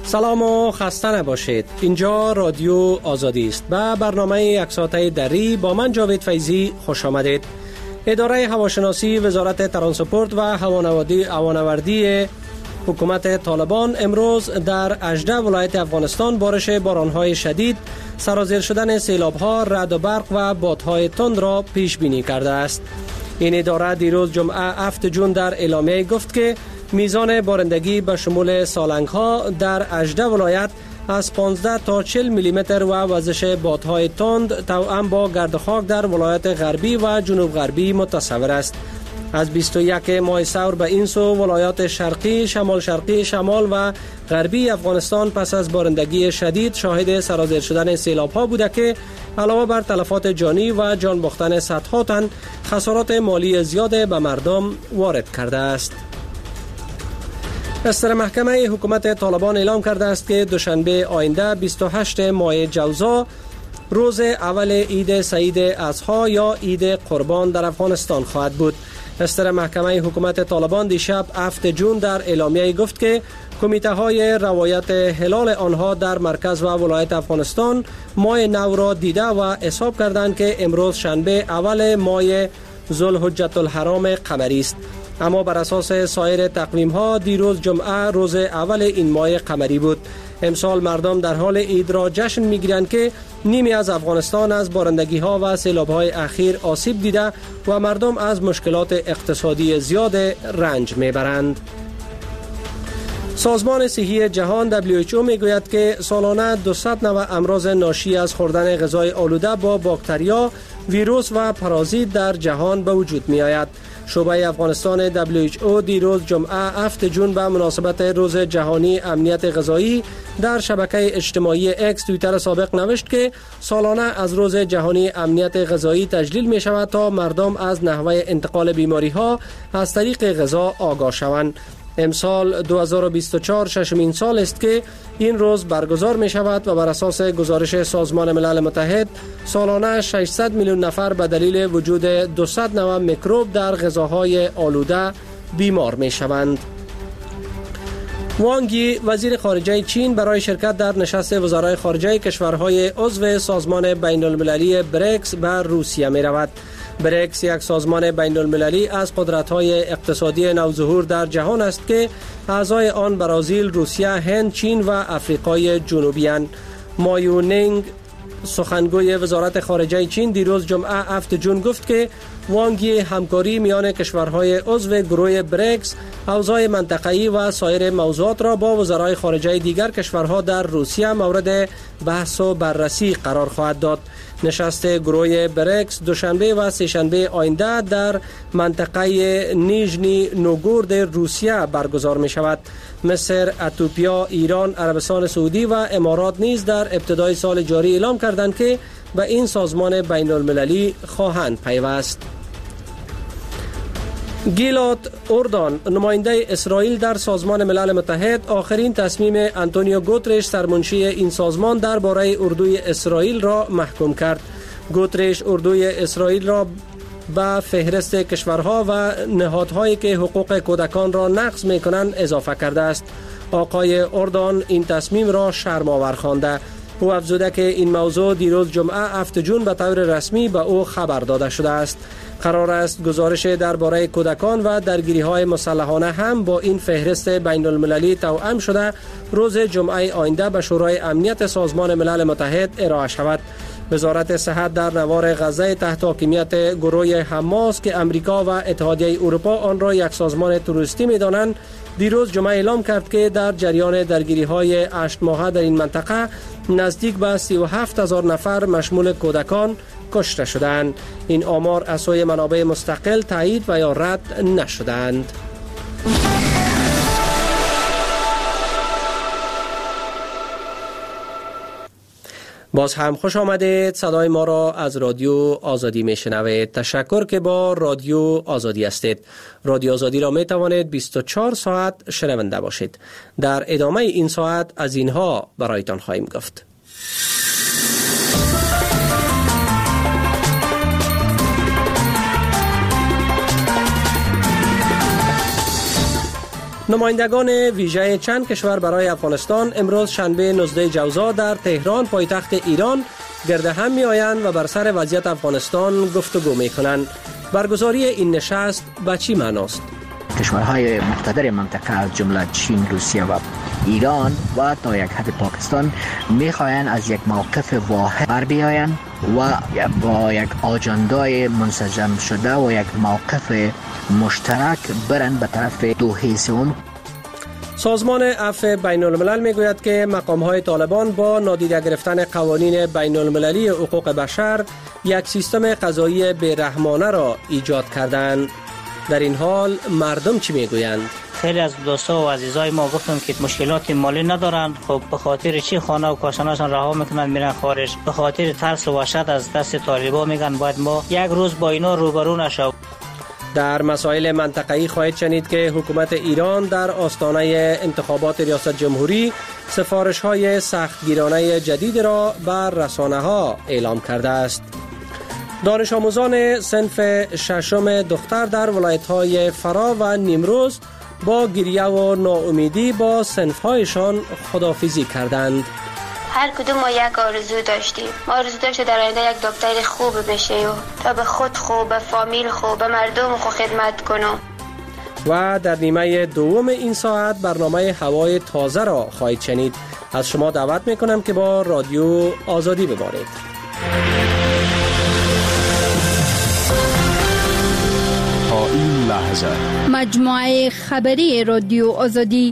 سلام و خسته نباشید. اینجا رادیو آزادی است. به برنامه یک ساعته دری با من جاوید فیضی خوش آمدید. اداره هواشناسی وزارت ترانسپورت و هوانوردی حکومت طالبان امروز در 18 ولایت افغانستان بارش بارانهای شدید، سرازیر شدن سیلاب‌ها، رعد و برق و بادهای تند را پیش بینی کرده است. این اداره دیروز جمعه 7 جون در اعلامیه گفت که میزان بارندگی به شمول سالنگ‌ها در 18 ولایت از 15 تا 40 میلیمتر و وزش بادهای تند توأم با گرد خاک در ولایت غربی و جنوب غربی متصور است. از 21 ماه ثور به این سو ولایات شرقی، شمال شرقی، شمال و غربی افغانستان پس از بارندگی شدید شاهد سرازیر شدن سیلاب‌ها بوده که علاوه بر تلفات جانی و جان باختن صدها تن، خسارات مالی زیاد به مردم وارد کرده است. استر محکمه حکومت طالبان اعلام کرده است که دوشنبه آینده 28 ماه جوزا روز اول عید سعید اضحی یا عید قربان در افغانستان خواهد بود. استر محکمه حکومت طالبان دیشب 7 جون در اعلامیه گفت که کمیته های روایت هلال آنها در مرکز و ولایت افغانستان ماه نو را دیده و حساب کردند که امروز شنبه اول ماه ذوالحجة الحرام قمری است. اما بر اساس سایر تقویم ها دیروز جمعه روز اول این ماه قمری بود. امسال مردم در حال عید را جشن میگیرند که نیمی از افغانستان از بارندگی ها و سیلاب های اخیر آسیب دیده و مردم از مشکلات اقتصادی زیاد رنج میبرند. سازمان صحی جهان WHO میگوید که سالانه 200 نوع امراض ناشی از خوردن غذای آلوده با باکتریا، ویروس و پارازیت در جهان به وجود می آید. شعبه افغانستان WHO دیروز جمعه 7 جون به مناسبت روز جهانی امنیت غذایی در شبکه اجتماعی اکس توییتر سابق نوشت که سالانه از روز جهانی امنیت غذایی تجلیل می شود تا مردم از نحوه انتقال بیماری ها از طریق غذا آگاه شوند. امسال 2024 ششمین سال است که این روز برگزار می شود و بر اساس گزارش سازمان ملل متحد سالانه 600 میلیون نفر به دلیل وجود 200 نوع میکروب در غذاهای آلوده بیمار می شوند. وانگ یی وزیر خارجه چین برای شرکت در نشست وزرای خارجه کشورهای عضو سازمان بین المللی بریکس به روسیه می رود. بریکس یک سازمان بین المللی از قدرت‌های اقتصادی نوظهور در جهان است که اعضای آن برزیل، روسیه، هند، چین و آفریقای جنوبی اند. مایونینگ سخنگوی وزارت خارجه چین دیروز جمعه 7 جون گفت که وانگ یی همکاری میان کشورهای عضو گروه بریکس، حوزه‌های منطقه‌ای و سایر موضوعات را با وزرای خارجه دیگر کشورها در روسیه مورد بحث و بررسی قرار خواهد داد. نشست گروه بریکس دوشنبه و سه‌شنبه آینده در منطقه نیژنی نوگورد روسیه برگزار می شود. مصر، اتیوپیا، ایران، عربستان سعودی و امارات نیز در ابتدای سال جاری اعلام کردند که به این سازمان بین المللی خواهند پیوست. گیلاد اردان نماینده اسرائیل در سازمان ملل متحد آخرین تصمیم آنتونیو گوترش سرمنشی این سازمان درباره اردوی اسرائیل را محکوم کرد. گوترش اردوی اسرائیل را به فهرست کشورها و نهادهایی که حقوق کودکان را نقض می‌کنند اضافه کرده است. آقای اردان این تصمیم را شرم‌آور خوانده. او افزوده که این موضوع دیروز جمعه 7 جون به طور رسمی به او خبر داده شده است. قرار است گزارش درباره کودکان و درگیری‌های مسلحانه هم با این فهرست بین المللی توأم شده روز جمعه آینده به شورای امنیت سازمان ملل متحد ارائه شود. وزارت صحت در نوار غزه تحت حاکمیت گروه حماس که امریکا و اتحادیه اروپا آن را یک سازمان تروریستی می‌دانند دیروز جمعه اعلام کرد که در جریان درگیری‌های 8 ماهه در این منطقه نزدیک به 37,000 نفر مشمول کودکان کشته شدند. این آمار از سوی منابع مستقل تایید و یا رد نشدند. باز هم خوش آمدید. صدای ما را از رادیو آزادی میشنوید. تشکر که با رادیو آزادی هستید. رادیو آزادی را می توانید 24 ساعت شنونده باشید. در ادامه این ساعت از اینها برایتان خواهیم گفت. نمایندگان ویژه چند کشور برای افغانستان امروز شنبه 19 جوزا در تهران پایتخت ایران گرد هم می آیند و بر سر وضعیت افغانستان گفتگو می کنند. برگزاری این نشست به چی معناست؟ کشورهای مقتدر منطقه از جمله چین، روسیه و ایران و تا یک حد پاکستان میخواهند از یک موقف واحد بر بیایند و با یک آجندای منسجم شده و یک موقف مشترک برند به طرف دوحه سوم. سازمان عفو بین الملل میگوید که مقام‌های طالبان با نادیده گرفتن قوانین بین المللی حقوق بشر یک سیستم قضایی بی‌رحمانه را ایجاد کردند. در این حال مردم چی میگویند؟ خیلی از دوستا و عزیزای ما گفتن که مشکلات مالی ندارند، خب به خاطر چی خانه و کاشانه‌شان رها میکنن میرن خارج؟ به خاطر ترس و وحشت از دست طالبان میگن باید ما یک روز با اینا روبرو نشویم. در مسائل منطقه‌ای خواهید شنید که حکومت ایران در آستانه انتخابات ریاست جمهوری سفارش‌های سختگیرانه جدید را بر رسانه‌ها اعلام کرده است. دانش آموزان صنف ششم دختر در ولایت‌های فرا و نیمروز با گریه و ناامیدی با صنف‌هایشان خداحافظی کردند. هر کدوم ما یک آرزو داشتیم. ما آرزو داشتیم در آینده یک دکتر خوب بشه و تا به خود خوب، به فامیل خوب، به مردم خوب خدمت کنم. و در نیمه دوم این ساعت برنامه هوای تازه را خواهید شنید. از شما دعوت میکنم که با رادیو آزادی بمانید. تا این لحظه مجموعه خبری رادیو آزادی.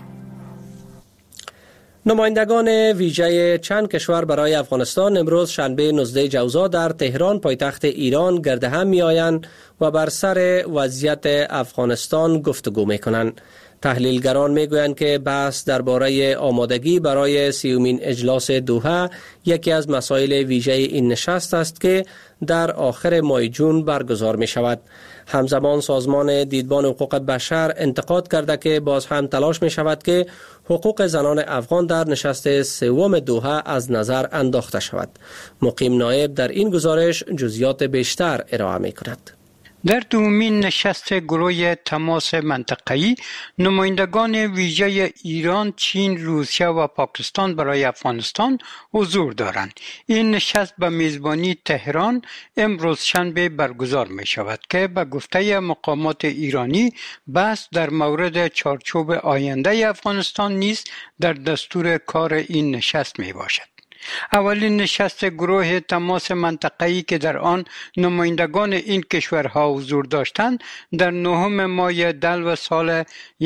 نمایندگان ویژه چند کشور برای افغانستان امروز شنبه 19 جوزا در تهران پایتخت ایران گرد هم می آیند و بر سر وضعیت افغانستان گفتگو می کنند. تحلیلگران می گویند که بحث درباره آمادگی برای 30مین اجلاس دوحه یکی از مسائل ویژه این نشست است که در آخر ماه جون برگزار می شود. همزمان سازمان دیدبان حقوق بشر انتقاد کرده که باز هم تلاش می شود که حقوق زنان افغان در نشست سوم دوحه از نظر انداخته شود. مقیم نایب در این گزارش جزئیات بیشتر ارائه می کند. در دومین نشست گروه تماس منطقه‌ای نمایندگان ویژه ایران، چین، روسیه و پاکستان برای افغانستان حضور دارند. این نشست به میزبانی تهران امروز شنبه برگزار می شود که به گفته مقامات ایرانی بحث در مورد چارچوب آینده افغانستان نیز در دستور کار این نشست می باشد. اولین نشست گروه تماس منطقه‌ای که در آن نمایندگان این کشورها حضور داشتند در 9 ماه دلو سال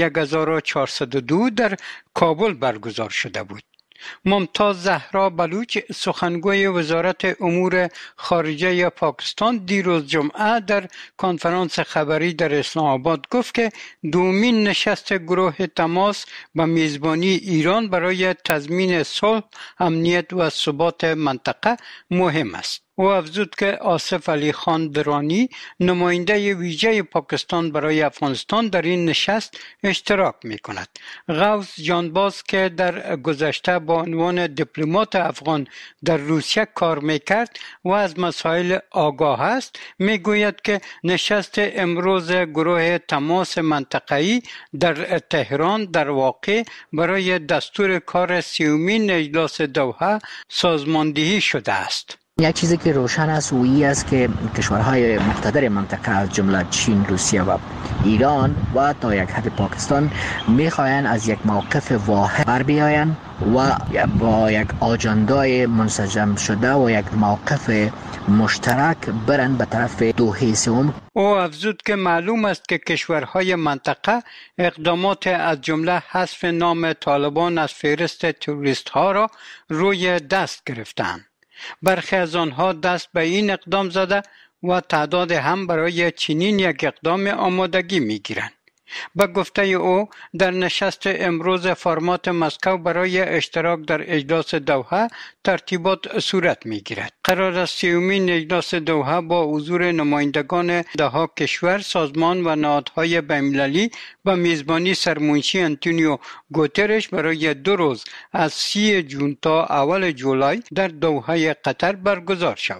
1402 در کابل برگزار شده بود. ممتاز زهرا بلوچ سخنگوی وزارت امور خارجه پاکستان دیروز جمعه در کنفرانس خبری در اسلام آباد گفت که دومین نشست گروه تماس به میزبانی ایران برای تضمین صلح، امنیت و ثبات منطقه مهم است. او افزود که آصف علی خان درانی نماینده ویژه پاکستان برای افغانستان در این نشست اشتراک می کند. غوث جانباز که در گذشته با عنوان دیپلمات افغان در روسیه کار می کرد و از مسائل آگاه است می گوید که نشست امروز گروه تماس منطقه‌ای در تهران در واقع برای دستور کار 30مین اجلاس دوحه سازماندهی شده است. یک چیزی که روشن است و این است که کشورهای مقتدر منطقه از جمله چین، روسیه و ایران و تا یک حد پاکستان میخواهند از یک موقف واحد بر بیایند و با یک آجندای منسجم شده و یک موقف مشترک برند به طرف دوحه سوم. او افزود که معلوم است که کشورهای منطقه اقدامات از جمله حذف نام طالبان از فهرست تروریست ها را روی دست گرفتند. برخی از آنها دست به این اقدام زده و تعداد هم برای چنین یک اقدام آمادگی می‌گیرند. به گفته او در نشست امروز فرمات مسکو برای اشتراک در اجلاس دوحه ترتیبات صورت می‌گیرد. قرار است 30مین اجلاس دوحه با حضور نمایندگان ده‌ها کشور، سازمان و نهادهای بین‌المللی به میزبانی سرمنشی آنتونیو گوترش برای 2 روز از 30 جون تا اول جولای در دوحه قطر برگزار شود.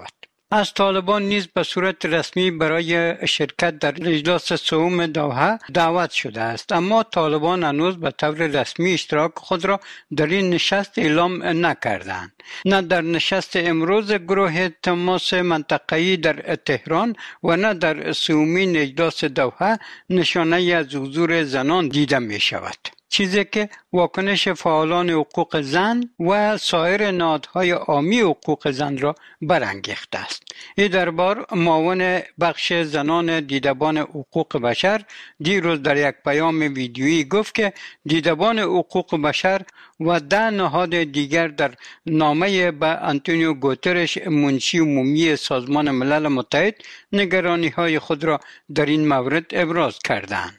از طالبان نیز به صورت رسمی برای شرکت در اجلاس سوم دوحه دعوت شده است، اما طالبان هنوز به طور رسمی اشتراک خود را در این نشست اعلام نکردند. نه در نشست امروز گروه تماس منطقه‌ای در تهران و نه در سومین اجلاس دوحه نشانه از حضور زنان دیده می شود، چیزی که واکنش فعالان حقوق زن و سایر نهادهای حامی حقوق زن را برانگیخته است. این دربار معاون بخش زنان دیدبان حقوق بشر دیروز در یک پیام ویدیویی گفت که دیدبان حقوق بشر و 10 نهاد دیگر در نامه به آنتونیو گوترش منشی عمومی سازمان ملل متحد نگرانی‌های خود را در این مورد ابراز کردند.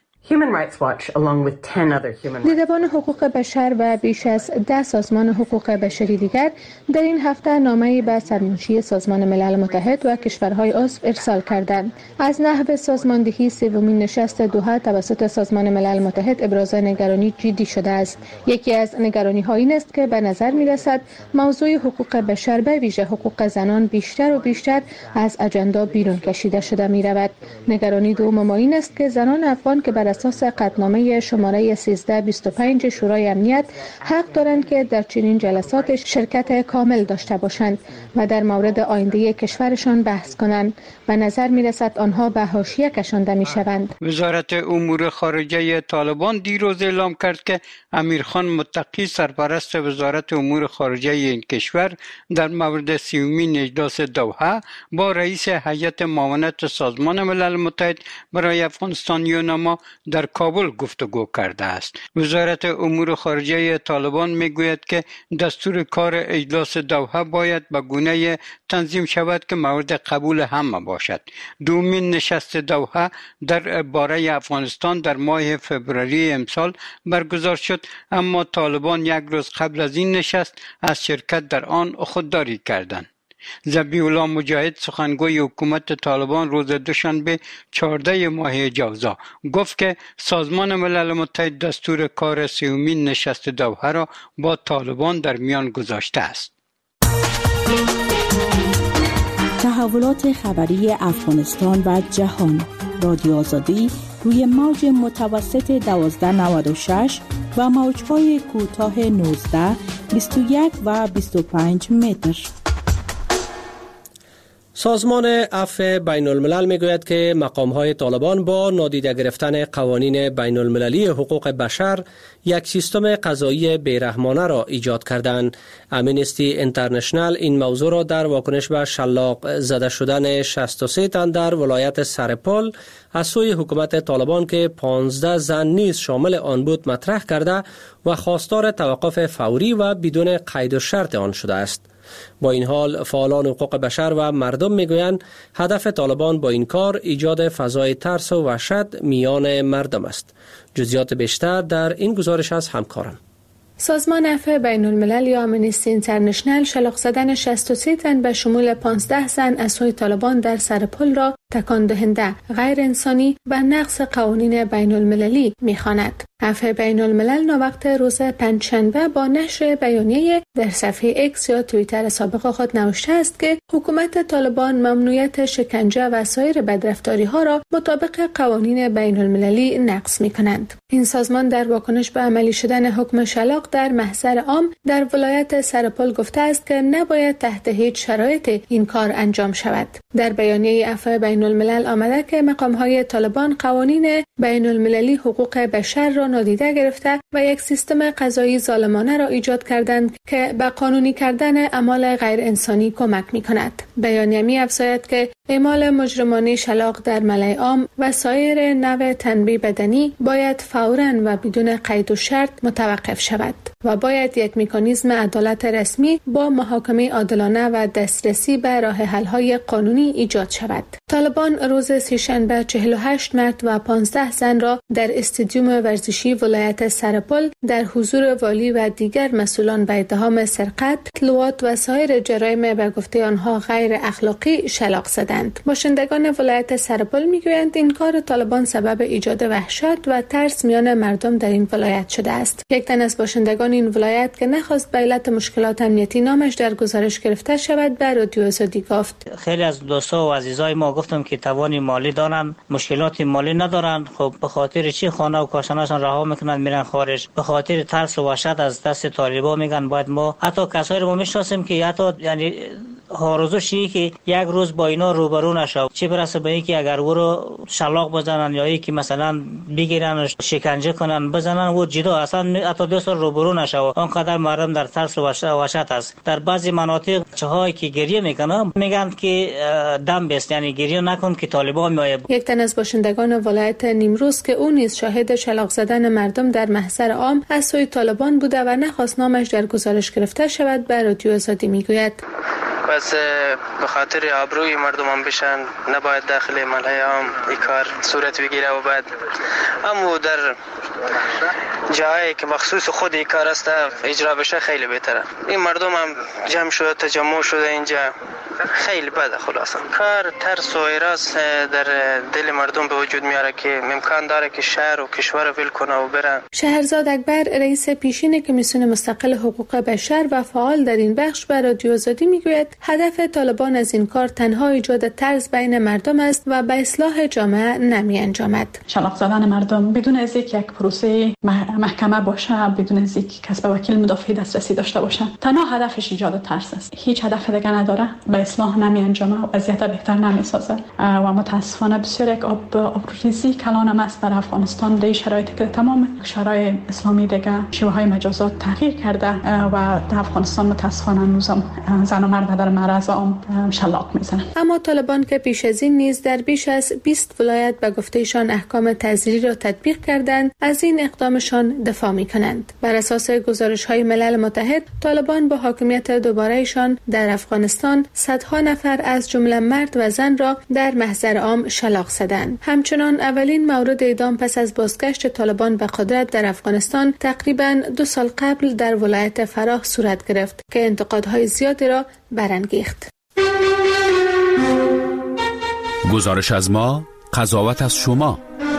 دیدبان حقوق بشر و بیش از 10 سازمان حقوق بشری دیگر در این هفته نامه‌ای به سرمنشی سازمان ملل متحد و کشورهای عضو ارسال کردند. از نحو سازماندهی سومین نشست دوحه توسط سازمان ملل متحد ابراز نگرانی جدی شده است. یکی از نگرانی‌ها این است که به نظر می‌رسد موضوع حقوق بشر به ویژه حقوق زنان بیشتر و بیشتر از اجندا بیرون کشیده شده می‌رود. نگرانی دوم این است که زنان افغان که بر اساس قطعنامه شماره 1325 شورای امنیت حق دارند که در چنین جلسات شرکت کامل داشته باشند و در مورد آینده کشورشان بحث کنند. به نظر می رسد آنها به حاشیه کشانده می شوند. وزارت امور خارجه طالبان دیروز اعلام کرد که امیرخان متقی سرپرست وزارت امور خارجه این کشور در مورد سومین اجلاس دوحه با رئیس هیئت معاونت سازمان ملل متحد برای افغانستان یوناما در کابل گفتگو کرده است. وزارت امور خارجه طالبان میگوید که دستور کار اجلاس دوحه باید به گونه‌ای تنظیم شود که مورد قبول همه باشد. دومین نشست دوحه در باره افغانستان در ماه فوریه امسال برگزار شد، اما طالبان یک روز قبل از این نشست از شرکت در آن خودداری کردند. ذبیح الله مجاهد سخنگوی حکومت طالبان روز دوشنبه 14 ماه جوزا گفت که سازمان ملل متحد دستور کار سومین نشست دوحه را با طالبان در میان گذاشته است. تحولات خبری افغانستان و جهان، رادیو آزادی روی موج متوسط 1296 و موج‌های کوتاه 19، 21 و 25 متر. سازمان عفو بین الملل میگوید که مقام‌های طالبان با نادیده گرفتن قوانین بین المللی حقوق بشر یک سیستم قضایی بیرحمانه را ایجاد کردند. امنستی اینترنشنال این موضوع را در واکنش به شلاق زده شدن 63 تن در ولایت سرپل از سوی حکومت طالبان که 15 زن نیز شامل آن بود مطرح کرده و خواستار توقف فوری و بدون قید و شرط آن شده است. با این حال فعالان حقوق بشر و مردم میگویند هدف طالبان با این کار ایجاد فضای ترس و وحشت میان مردم است. جزئیات بیشتر در این گزارش از همکارم. سازمان عفو بین الملل یا امنستی اینترنشنال شلاق زدن 63 تن به شمول 15 زن از سوی طالبان در سرپل را تکان دهنده، غیر انسانی و نقض قوانین بین المللی می‌خواند. عفو بین الملل ناوقت روز پنجشنبه با نشر بیانیه در صفحه اکس یا توییتر سابق خود نوشته است که حکومت طالبان ممنوعیت شکنجه و سایر بدرفتاری‌ها را مطابق قوانین بین المللی نقض می‌کنند. این سازمان در واکنش به عملی شدن حکم شلاق در محضر عام در ولایت سرپل گفته است که نباید تحت هیچ شرایط این کار انجام شود. در بیانیه عفو بین الملل آمده که مقام‌های طالبان قوانین بین المللی حقوق بشر را نادیده گرفته و یک سیستم قضایی ظالمانه را ایجاد کردند که به قانونی کردن اعمال غیر انسانی کمک می‌کند. بیانیه می‌افزاید که اعمال مجرمانه شلاق در ملأ عام و سایر نوع تنبیه بدنی باید فوراً و بدون قید و شرط متوقف شود و باید یک مکانیزم عدالت رسمی با محاکمه عادلانه و دسترسی به راه حل‌های قانونی ایجاد شود. طالبان روز سه‌شنبه 48 مرد و 15 زن را در استادیوم ورزشی ولایت سرپل در حضور والی و دیگر مسئولان به اتهام سرقت، لواط و سایر جرایم به گفته آنها غیر غیر اخلاقی شلاق زدند. باشندگان ولایت سرپل میگویند این کار طالبان سبب ایجاد وحشت و ترس میان مردم در این ولایت شده است. یک تن از باشندگان این ولایت که نخواست به علت مشکلات امنیتی نامش در گزارش گرفته شود به رادیو آزادی گفت: خیلی از دوستا و عزیزای ما گفتم که توان مالی دارن، مشکلات مالی ندارن، خب به خاطر چی خانه و کاشانهاشون رها میکنن میرن خارج؟ به خاطر ترس و وحشت از دست طالبان میگن باید ما حتی کسایی رو میشناسیم که حتی یعنی آرزوشی که یک روز با اینا روبرو نشو، چه برسه به اینکه اگر او رو شلاق بزنن یا اینکه مثلا بگیرن شکنجه کنن بزنن و جدا اصلا حتی دو سال روبرو نشو. آنقدر مردم در ترس و وحشت است. در بعضی مناطق چهایی که گریه میکنن میگن که دم بست، یعنی گریه نکن که طالبان میآید. یک تن از باشندگان ولایت نیمروز که او نیز شاهد شلاق زدن مردم در محضر عام از سوی طالبان بوده و نخواست نامش در گزارش گرفته شود به رادیو آزادی میگوید: بس به خاطر آبروی مردم هم بشن نباید داخل ملای عام این کار صورت بگیره و بعد اما در جایی که مخصوص خود این کار است اجرا بشه خیلی بهتره. این مردم هم جمع شده تجمع شده اینجا خیلی بده. خلاصا کار ترس و ایراس در دل مردم به وجود میاره که امکان داره که شهر و کشور رو ول کنه و بره. شهرزاد اکبر رئیس پیشین کمیسیون مستقل حقوق بشر و فعال در این بخش به رادیو آزادی میگوید هدف طالبان از این کار تنها ایجاد ترس بین مردم است و به اصلاح جامعه نمی انجامد. شلاق زدن مردم بدون از یک پروسه محکمه باشه، بدون از یک کسب وکیل مدافع دسترسی داشته باشه، تنها هدفش ایجاد ترس است. هیچ هدف دیگه نداره، به اصلاح نمی انجامه و وضعیت بهتر نمی سازه و متاسفانه بسیار یک آبروریزی کلان است در افغانستان در شرایطی که تمام کشورهای اسلامی دیگه شیوه های مجازات تغییر کرده و در افغانستان متاسفانه هنوزم زن و مرد در معرض عام شلاق میزنن. اما طالبان که پیش از این نیز در بیش از 20 ولایت به گفتهشان احکام تعزیری را تطبیق کردند، از این اقدامشان دفاع میکنند. بر اساس گزارش‌های ملل متحد، طالبان با حاکمیت دوباره‌شان در افغانستان صدها نفر از جمله مرد و زن را در محضر عام شلاق زدند. همچنان اولین مورد اعدام پس از بازگشت طالبان به قدرت در افغانستان تقریباً 2 سال قبل در ولایت فراه صورت گرفت که انتقادهای زیادی را برانگیخت. گزارش از ما، قضاوت از شما.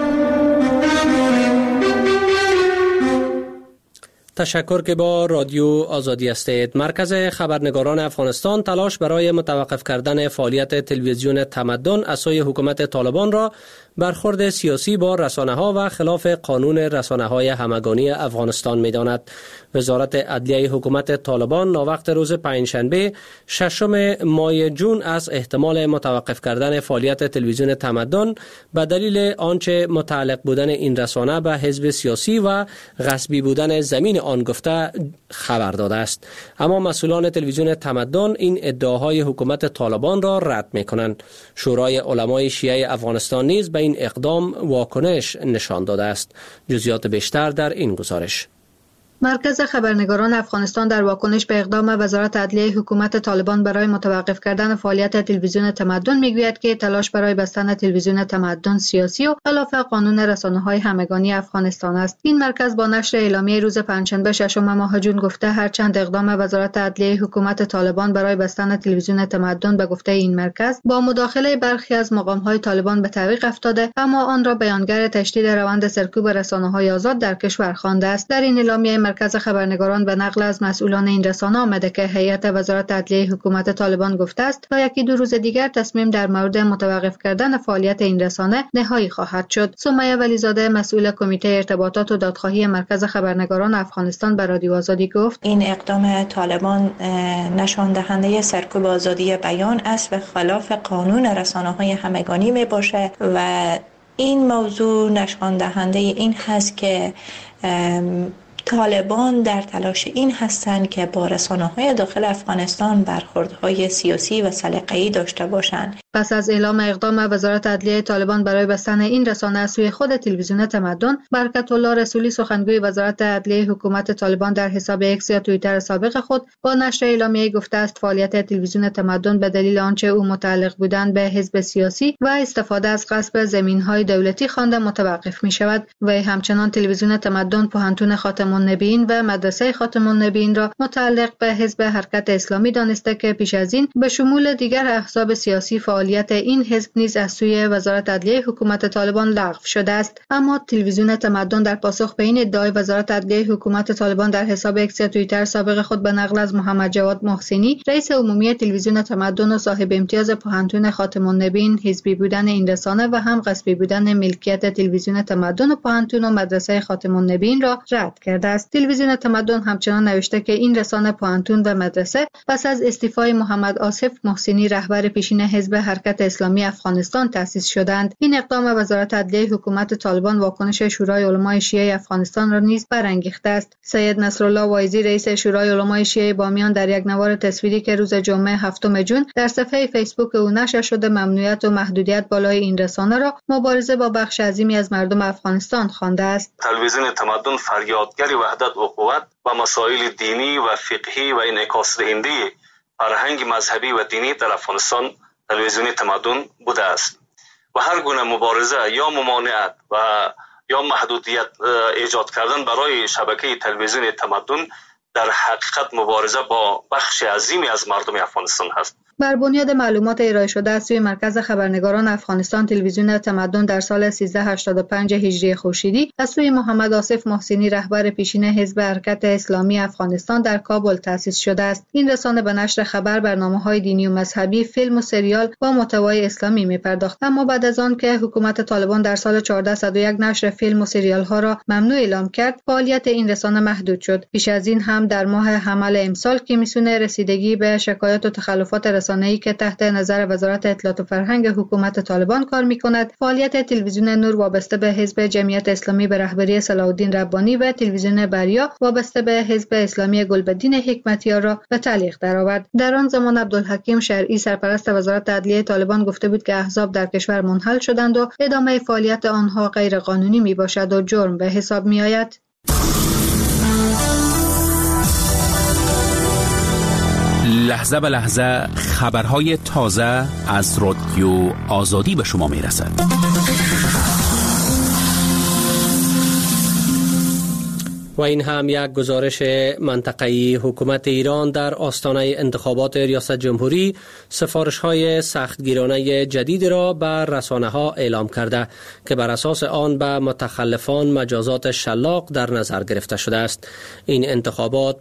تشکر که با رادیو آزادی هستید. مرکز خبرنگاران افغانستان تلاش برای متوقف کردن فعالیت تلویزیون تمدن از سوی حکومت طالبان را برخورد سیاسی با رسانه‌ها و خلاف قانون رسانه‌های همگانی افغانستان می‌داند. وزارت عدلیه حکومت طالبان ناوقت روز پنجشنبه 6 ماه جون از احتمال متوقف کردن فعالیت تلویزیون تمدن به دلیل آنچه متعلق بودن این رسانه به حزب سیاسی و غصبی بودن زمین آن گفته خبر داده است. اما مسئولان تلویزیون تمدن این ادعاهای حکومت طالبان را رد می‌کنند. شورای علمای شیعه افغانستان نیز به این اقدام واکنش نشان داده است. جزئیات بیشتر در این گزارش. مرکز خبرنگاران افغانستان در واکنش به اقدام وزارت عدلیه حکومت طالبان برای متوقف کردن فعالیت تلویزیون تمدن میگوید که تلاش برای بستن تلویزیون تمدن سیاسی و خلاف قانون رسانه‌های همگانی افغانستان است. این مرکز با نشر اعلامیه روز پنجشنبه 6 ماه جون گفته هرچند اقدام وزارت عدلیه حکومت طالبان برای بستن تلویزیون تمدن به گفته این مرکز با مداخله برخی از مقام‌های طالبان به تعویق افتاده، اما آن را بیانگر تشدید روند سرکوب رسانه‌های آزاد در کشور خوانده است. در این اعلامیه مرکز خبرنگاران به نقل از مسئولان این رسانه آمده که هیئت وزارت عدلیه حکومت طالبان گفته است تا 1-2 روز دیگر تصمیم در مورد متوقف کردن فعالیت این رسانه نهایی خواهد شد. سمیه ولیزاده مسئول کمیته ارتباطات و دادخواهی مرکز خبرنگاران افغانستان به رادیو آزادی گفت: این اقدام طالبان نشان دهنده سرکوب آزادی بیان است و خلاف قانون رسانه‌های همگانی می باشه و این موضوع نشان دهنده این هست که طالبان در تلاش این هستند که با رسانه‌های داخل افغانستان برخوردهای سیاسی و سلیقه‌ای داشته باشند. پس از اعلام اقدام وزارت عدلیه طالبان برای بستن این رسانه از سوی خود تلویزیون تمدن، برکت الله رسولی سخنگوی وزارت عدلیه حکومت طالبان در حساب اکس یا توییتر سابق خود با نشر اعلامیه گفته است فعالیت تلویزیون تمدن به دلیل آنچه او متعلق بودن به حزب سیاسی و استفاده از غصب زمین‌های دولتی خوانده متوقف می‌شود و همچنان تلویزیون تمدن پوهنتون خاتم النبیین و مدرسه خاتم النبیین را متعلق به حزب حرکت اسلامی دانسته که پیش از این به شمول دیگر احزاب سیاسی فعالیت این حزب نیز از سوی وزارت عدلیه حکومت طالبان لغو شده است. اما تلویزیون تمدن در پاسخ به این ادعای وزارت عدلیه حکومت طالبان در حساب اکس یا توییتر سابق خود به نقل از محمد جواد محسنی رئیس عمومی تلویزیون تمدن و صاحب امتیاز پوهنتون خاتم النبیین حزبی بودن این رسانه و هم غصبی بودن ملکیت تلویزیون تمدن و پوهنتون و مدرسه خاتم النبیین را رد کرده است. تلویزیون تمدن همچنان نوشته که این رسانه، پوهنتون و مدرسه پس از استعفای محمد آصف محسنی رهبر پیشین حزب حرکت اسلامی افغانستان تأسیس شدند. این اقدام وزارت عدلیه حکومت طالبان واکنش شورای علمای شیعه افغانستان را نیز برانگیخته است. سید نصرالله وایزی رئیس شورای علمای شیعه بامیان در یک نوار تصویری که روز جمعه 7 جون در صفحه فیسبوک او نشر شده ممنوعیت و محدودیت بالای این رسانه را مبارزه با بخش عظیمی از مردم افغانستان خوانده است. تلویزیون تمدن فریادگر وحدت و قوت و مسائل دینی و فقهی و انعکاس دهنده فرهنگ مذهبی و دینی در افغانستان تلویزیون تمدن بوده است و هر گونه مبارزه یا ممانعت و یا محدودیت ایجاد کردن برای شبکه تلویزیون تمدن در حقیقت مبارزه با بخش عظیمی از مردم افغانستان هست. بر بنیاد معلومات ارائه شده از سوی مرکز خبرنگاران افغانستان، تلویزیون تمدن در سال 1385 هجری خورشیدی از سوی محمد آصف محسنی رهبر پیشین حزب حرکت اسلامی افغانستان در کابل تأسیس شده است. این رسانه به نشر خبر، برنامه‌های دینی و مذهبی، فیلم و سریال با محتوای اسلامی می‌پرداخت. اما بعد از آن که حکومت طالبان در سال 1401 نشر فیلم و سریال‌ها را ممنوع اعلام کرد، فعالیت این رسانه محدود شد. پیش از این هم در ماه حمل امسال کمیسیون رسیدگی به شکایات و تخلفات رسانه‌ای که تحت نظر وزارت اطلاعات و فرهنگ حکومت طالبان کار می‌کند، فعالیت تلویزیون نور وابسته به حزب جمعیت اسلامی به رهبری صلاح الدین ربانی و تلویزیون بریا وابسته به حزب اسلامی گلبدین حکمتیار را به تعلیق درآورد. در آن زمان عبدالحکیم شرعی سرپرست وزارت عدلیه طالبان گفته بود که احزاب در کشور منحل شدند و ادامه فعالیت آنها غیر قانونی میباشد و جرم به حساب میآید. لحظه به لحظه خبرهای تازه از رادیو آزادی به شما میرسد. و این هم یک گزارش منطقه‌ای. حکومت ایران در آستانه انتخابات ریاست جمهوری سفارش‌های سختگیرانه جدید را بر رسانه‌ها اعلام کرده که بر اساس آن به متخلفان مجازات شلاق در نظر گرفته شده است. این انتخابات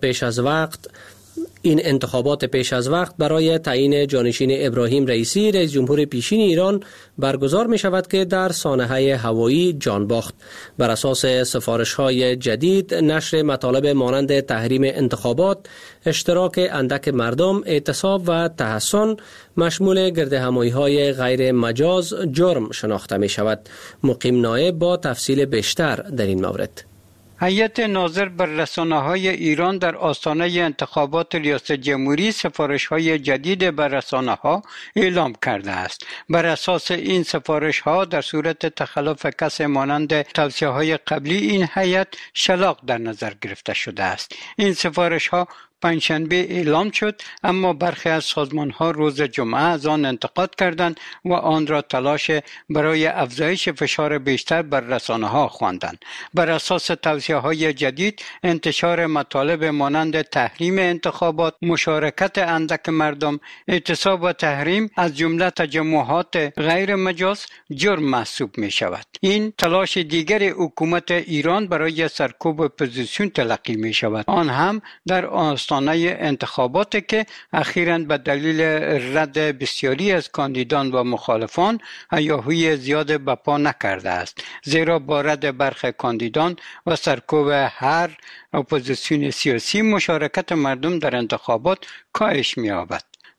پیش از وقت برای تعیین جانشین ابراهیم رئیسی رئیس جمهور پیشین ایران برگزار می شود که در سانحه هوایی جان باخت. بر اساس سفارش‌های جدید، نشر مطالب مانند تحریم انتخابات، اشتراک اندک مردم، اعتصاب و تحصن مشمول گردهمایی‌های غیر مجاز جرم شناخته می شود. مقیم نایب با تفصیل بیشتر در این مورد. هیئت ناظر بر رسانه‌های ایران در آستانه انتخابات ریاست جمهوری سفارش‌های جدید بر رسانه‌ها اعلام کرده است. بر اساس این سفارش‌ها در صورت تخلف کس مانند توصیه‌های قبلی این هیئت شلاق در نظر گرفته شده است. این سفارش‌ها پنجشنبه اعلام شد، اما برخی از سازمان‌ها روز جمعه از آن انتقاد کردند و آن را تلاش برای افزایش فشار بیشتر بر رسانه‌ها خواندند. بر اساس توصیه‌های جدید، انتشار مطالب مانند تحریم انتخابات، مشارکت اندک مردم، اعتصاب و تحریم از جمله تجمعات غیر مجاز جرم محسوب می‌شود. این تلاش دیگر حکومت ایران برای سرکوب اپوزیسیون تلقی می‌شود، آن هم در آستانه انتخابات که اخیراً به دلیل رد بسیاری از کاندیدان و مخالفان هیاهوی زیاد بپا نکرده است، زیرا با رد برخی کاندیدان و سرکوب هر اپوزیسیون سیاسی مشارکت مردم در انتخابات کاهش می‌یابد.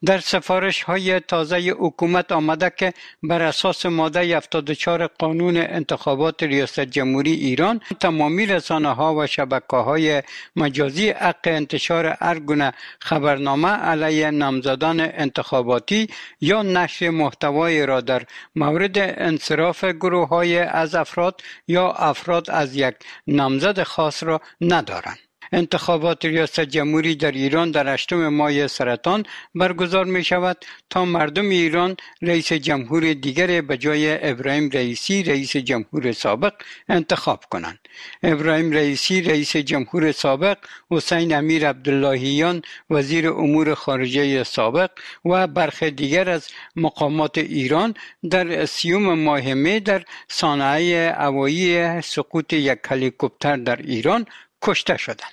در سفارش های تازه حکومت آمده که بر اساس ماده 74 قانون انتخابات ریاست جمهوری ایران تمامی رسانه ها و شبکه های مجازی حق انتشار هر گونه خبرنامه علیه نامزدان انتخاباتی یا نشر محتوای را در مورد انصراف گروه های از افراد یا افراد از یک نامزد خاص را ندارند. انتخابات ریاست جمهوری در ایران در 8 ماه سرطان برگزار می شود تا مردم ایران رئیس جمهور دیگر به جای ابراهیم رئیسی رئیس جمهور سابق انتخاب کنند. ابراهیم رئیسی رئیس جمهور سابق، حسین امیر عبداللهیان وزیر امور خارجه سابق و برخی دیگر از مقامات ایران در 30 ماه می در صحنه هوایی سقوط یک هلیکوپتر در ایران کشته شدند.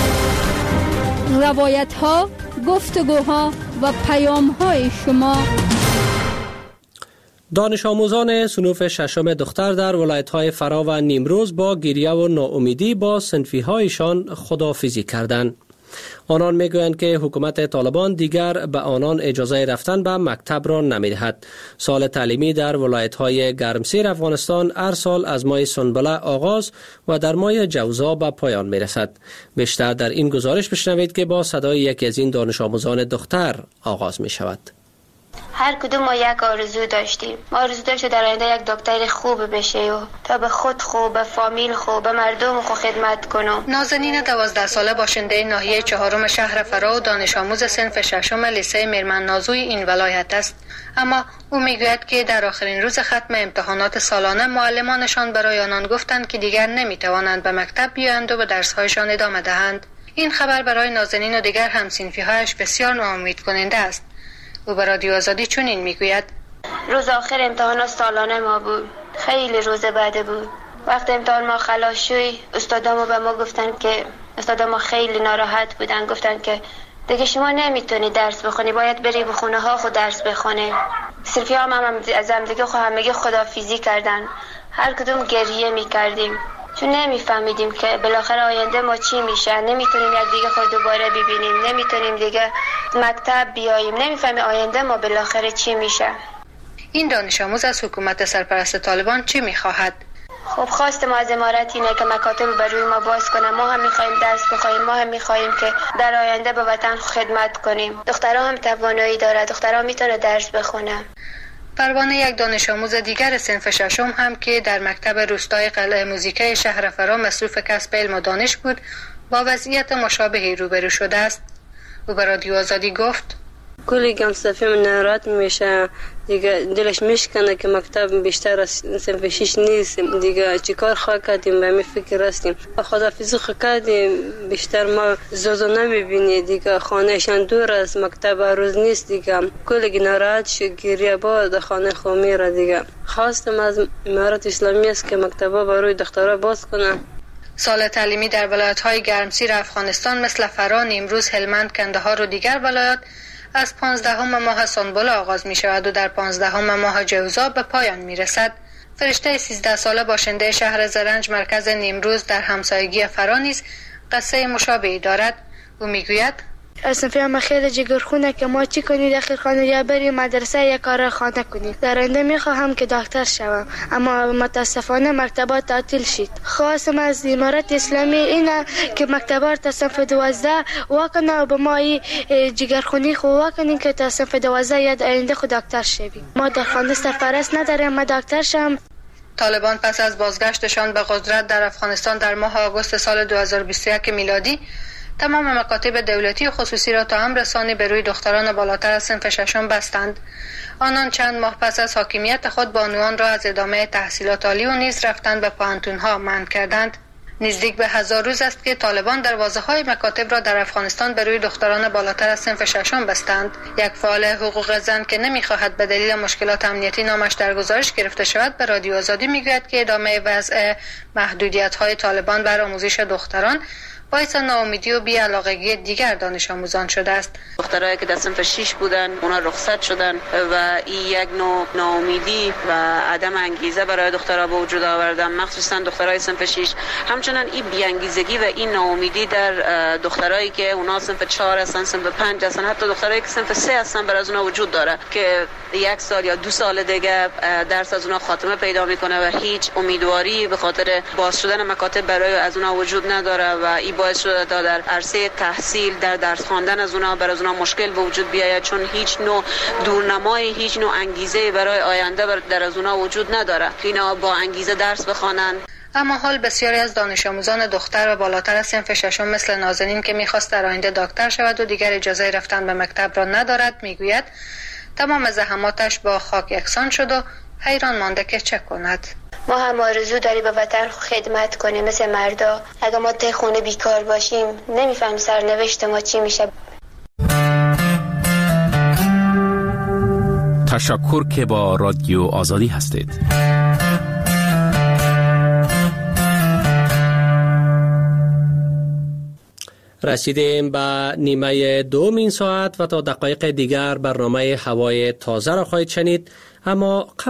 روایت ها، گفتگوها و پیام های شما. دانش آموزان صنوف ششم دختر در ولایت های فرا و نیمروز با گریه و ناامیدی با صنفی هایشان خداحافظی کردند. آنان میگویند که حکومت طالبان دیگر به آنان اجازه رفتن به مکتب را نمیدهد. سال تعلیمی در ولایت‌های گرمسیر افغانستان هر سال از ماه سنبله آغاز و در ماه جوزا به پایان میرسد. بیشتر در این گزارش بشنوید که با صدای یکی از این دانش آموزان دختر آغاز می شود. هر کدوم ما یک آرزو داشتیم. ما آرزو داشتیم در آینده یک دکتر خوب بشه و تا به خود خوب، به فامیل خوب، به مردم خوب خدمت کنم. نازنین 12 ساله باشنده ناحیه 4 شهر فرا و دانش آموز صنف ششم لیسه میرمن نازوی این ولایت است. اما او میگوید که در آخرین روز ختم امتحانات سالانه معلمانشان برای آنان گفتند که دیگر نمیتوانند به مکتب بیایند و به درس‌هایشان ادامه دهند. این خبر برای نازنین و دیگر هم‌صنفی‌هایش بسیار ناامید کننده است. او به رادیو آزادی چنین میگوید: روز آخر امتحانات سالانه ما بود. خیلی روز بعد بود. وقت امتحان ما خلاص شد، استادامو به ما گفتن که استادامو خیلی ناراحت بودن، گفتن که دیگه شما نمیتونی درس بخونی، باید بری به خونه ها خود درس بخونی. صرفی هم از هم دیگه همگی خداحافظی کردن. هر کدوم گریه میکردیم چون نمیفهمیدیم که بالاخره آینده ما چی میشه. نمیتونیم یک دیگه خود دوباره ببینیم، نمیتونیم دیگه مکتب بیاییم، نمیفهمیم آینده ما بالاخره چی میشه. این دانش آموز از حکومت سرپرست طالبان چی میخواهد؟ خب خواست ما از امارت اینه که مکاتب بر روی ما باز کنه. ما هم میخوایم درس بخونیم، ما هم میخوایم که در آینده به وطن خدمت کنیم. دخترها هم توانایی داره، دخترها میتونه درس بخونه. پروانه یک دانش آموز دیگر صنف ششم هم که در مکتب روستای قلعه موزیکای شهر فرا مصروف کسب علم و دانش بود با وضعیت مشابهی روبرو شده است. او به رادیو آزادی گفت: کلی گمصفی من ناراحت میشه، دیگه دلش میشکنه که مکتب بیشتر از صنف 6 نیست، دیگه چیکار خواه کردیم به همین فکر هستیم. خداحافظی کردیم، بیشتر ما زوزو نمیبینی، دیگه خانهشان دور از مکتب روز نیست، دیگه کلی ناراحت شد، گریه با خانه خو میره. دیگه خواستم از امارت اسلامی است که مکتبا برای دخترها باز کنن. سال تعلیمی در ولایت‌های گرمسیر افغانستان مثل فرا، نیمروز، هلمند، کندهار و دیگر ولایات از 15 ماه سنبل آغاز می شود و در 15 ماه جوزا به پایان می رسد. فرشته 13 ساله باشنده شهر زرنج مرکز نیمروز در همسایگی فرا نیز قصه مشابهی دارد. او می گوید: اصلا ما خیلی جگرخونه که ما چی کنیم داخل خانه یا بریم مدرسه یا کار خانه کنیم. در آینده میخواهم که دکتر شوم، اما متاسفانه مکتبات تعطیل شد. خواستم از امارت اسلامی اینه که مکتبات تا صنف 12 واکنه و به ما جگرخونی خو واکنیم که تا صنف 12 یا آینده خود دکتر شویم. ما در خانه سرپرست نداریم، ما دکتر شم. طالبان پس از بازگشتشان به قدرت در افغانستان در ماه آگوست سال 2021 میلادی تمام مکاتب دولتی و خصوصی را تا هم رسانی به روی دختران بالاتر از صنف ششم بستند. آنان چند ماه پس از حاکمیت خود بانوان را از ادامه تحصیلات عالی و نیز رفتن به پوهنتون‌ها منع کردند. نزدیک به 1000 روز است که طالبان دروازه‌های مکاتب را در افغانستان به روی دختران بالاتر از صنف ششم بستند. یک فعال حقوق زن که نمی‌خواهد به دلیل مشکلات امنیتی نامش در گزارش گرفته شود به رادیو آزادی می‌گوید که ادامه وضع محدودیت‌های طالبان بر آموزش دختران باعث ناامیدی و بی‌علاقگی دیگر دانش آموزان شده است. دخترایی که در صنف 6 بودن اونا رخصت شدن و این یک نوع ناامیدی و عدم انگیزه برای دخترها به وجود آوردن، مخصوصا دخترای صنف 6. همچنین این بی‌انگیزگی و این ناامیدی در دخترایی که اونا صنف 4 هستن، صنف 5 هستن، حتی دخترایی که صنف 3 هستن بر از اونا وجود داره که 1 سال یا 2 سال دیگه درس از اونا خاتمه پیدا میکنه و هیچ امیدواری به خاطر باز شدن مکاتب برای از اونا وجود نداره و این باعث شده تا در عرصه تحصیل، در درس خواندن از اونا بر از اونا مشکل به وجود بیاید، چون هیچ نوع دورنمای، هیچ نوع انگیزه برای آینده در از اونا وجود نداره که اینا با انگیزه درس بخوانن. اما حال بسیاری از دانش آموزان دختر و بالاتر از صنف 6 مثل نازنین که میخواست در آینده دکتر شود و دیگر اجازه رفتن به مکتب را ندارد، میگوید تمام زحماتش با خاک یکسان شد و حیران مانده که چه کند. ما هم آرزو داری به وطن خدمت کنیم مثل مردا. اگه ما ته خونه بیکار باشیم نمیفهمیم سرنوشت ما چی میشه. تشکر که با رادیو آزادی هستید. رسیدیم به نیمه دوم این ساعت و تا دقایق دیگر برنامه هوای تازه را خواهید شنید، اما